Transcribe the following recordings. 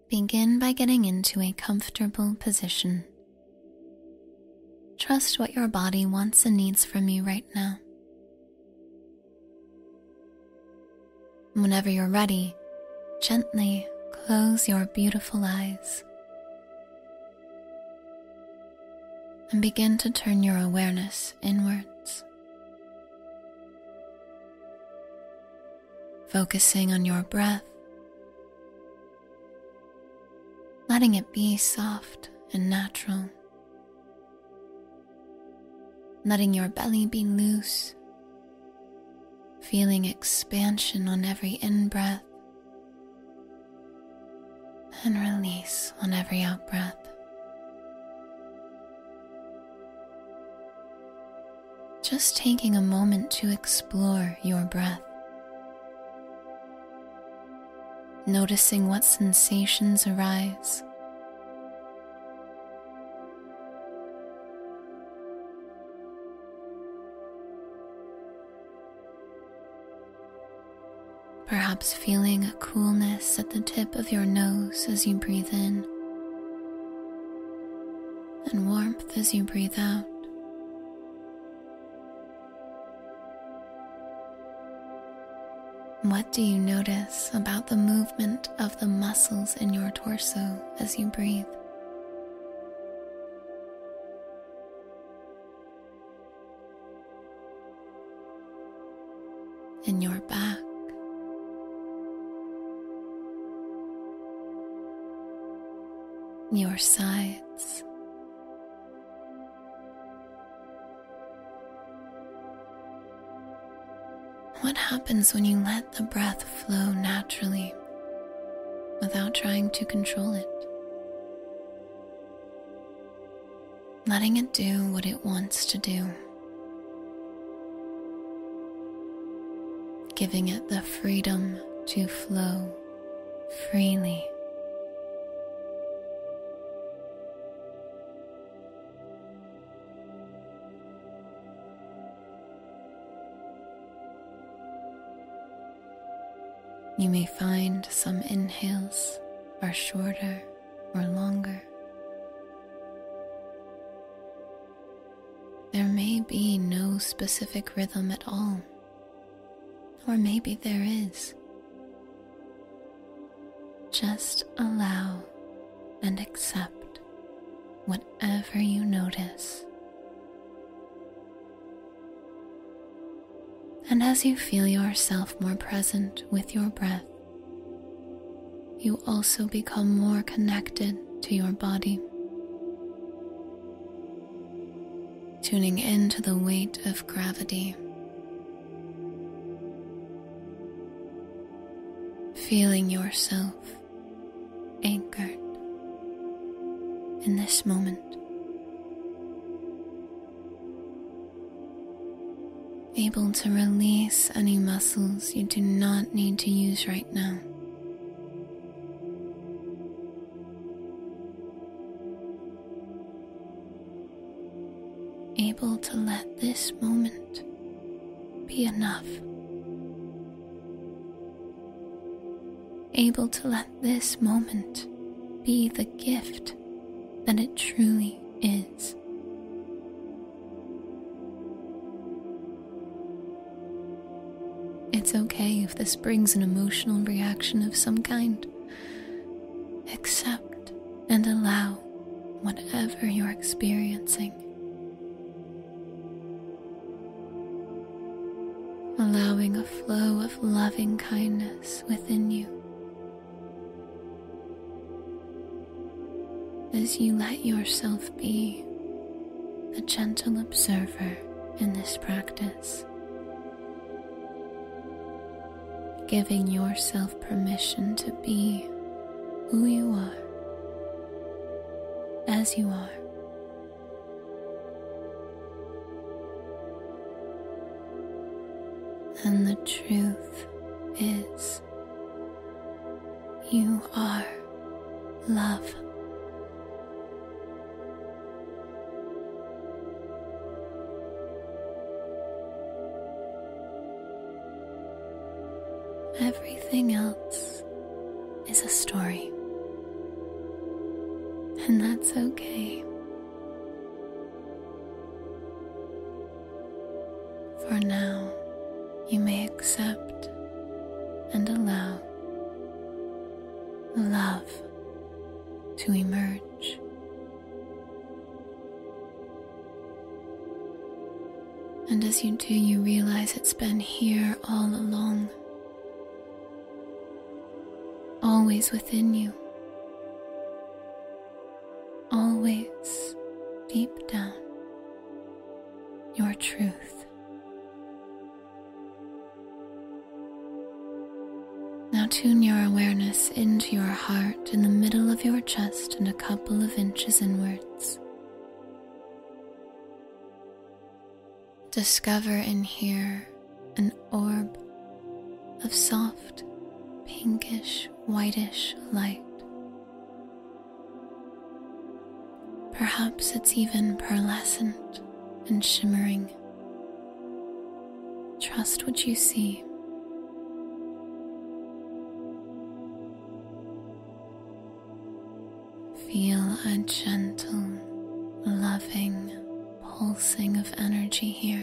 Begin by getting into a comfortable position. Trust what your body wants and needs from you right now. Whenever you're ready, gently close your beautiful eyes and begin to turn your awareness inwards, focusing on your breath, letting it be soft and natural, letting your belly be loose, feeling expansion on every in-breath and release on every out-breath. Just taking a moment to explore your breath, noticing what sensations arise. Perhaps feeling a coolness at the tip of your nose as you breathe in, and warmth as you breathe out. What do you notice about the movement of the muscles in your torso as you breathe? In your back, your sides, what happens when you let the breath flow naturally without trying to control it? Letting it do what it wants to do. Giving it the freedom to flow freely. You may find some inhales are shorter or longer. There may be no specific rhythm at all, or maybe there is. Just allow and accept whatever you notice. And as you feel yourself more present with your breath, you also become more connected to your body, tuning into the weight of gravity, feeling yourself anchored in this moment. Able to release any muscles you do not need to use right now. Able to let this moment be enough. Able to let this moment be the gift that it truly is. It's okay if this brings an emotional reaction of some kind. Accept and allow whatever you're experiencing. Allowing a flow of loving kindness within you as you let yourself be the gentle observer in this practice. Giving yourself permission to be who you are, as you are. And the truth is, you are love. Everything else is a story. and that's okay. For now, you may accept and allow love to emerge. And as you do, you realize it's been here all along, always within you, always deep down, your truth. Now tune your awareness into your heart in the middle of your chest and a couple of inches inwards. Discover in here an orb of soft, pinkish, whitish light. Perhaps it's even pearlescent and shimmering. Trust what you see. Feel a gentle, loving pulsing of energy here.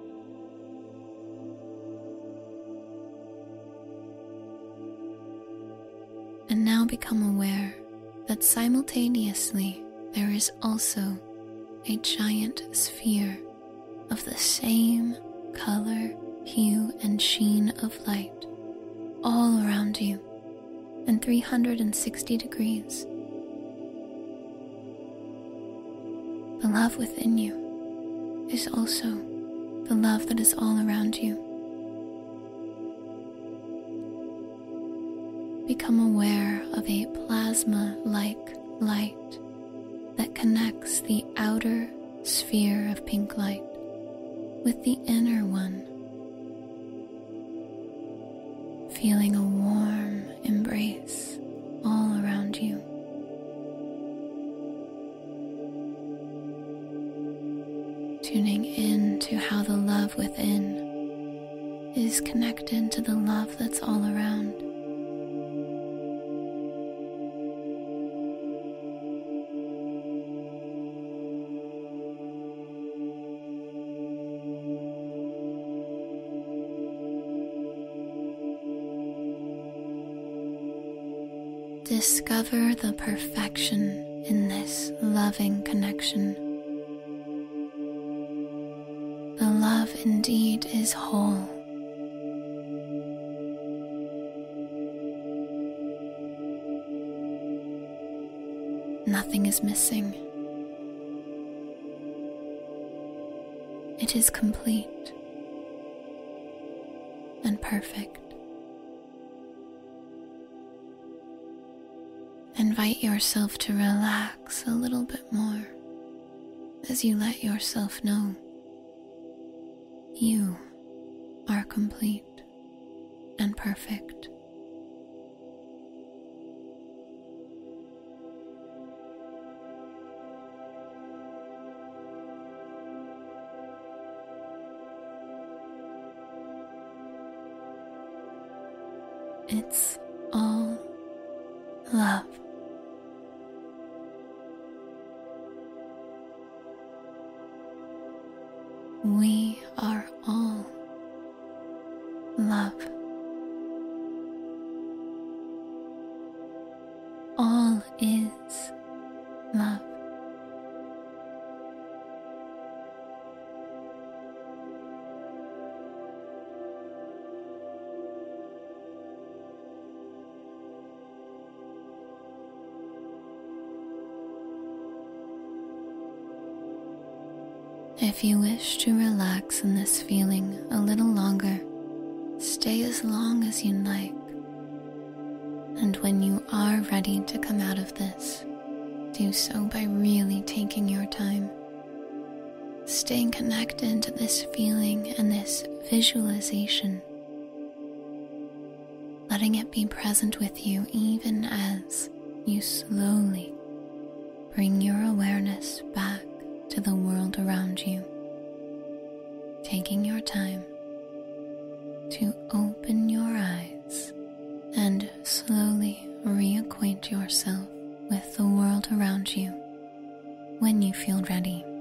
And now become aware that simultaneously there is also a giant sphere of the same color, hue, and sheen of light all around you in 360 degrees. The love within you is also the love that is all around you. Become aware of a plasma-like light that connects the outer sphere of pink light with the inner one, feeling a warm embrace all around you. Tuning in to how the love within is connected to the love that's all around. Discover the perfection in this loving connection. The love indeed is whole. Nothing is missing. It is complete and perfect. Invite yourself to relax a little bit more as you let yourself know you are complete and perfect. It's all love. We are all love. All is love. If you wish to relax in this feeling a little longer, stay as long as you like. And when you are ready to come out of this, do so by really taking your time. Staying connected to this feeling and this visualization. Letting it be present with you even as you slowly bring your awareness back to the world around you, taking your time to open your eyes and slowly reacquaint yourself with the world around around you when you feel ready.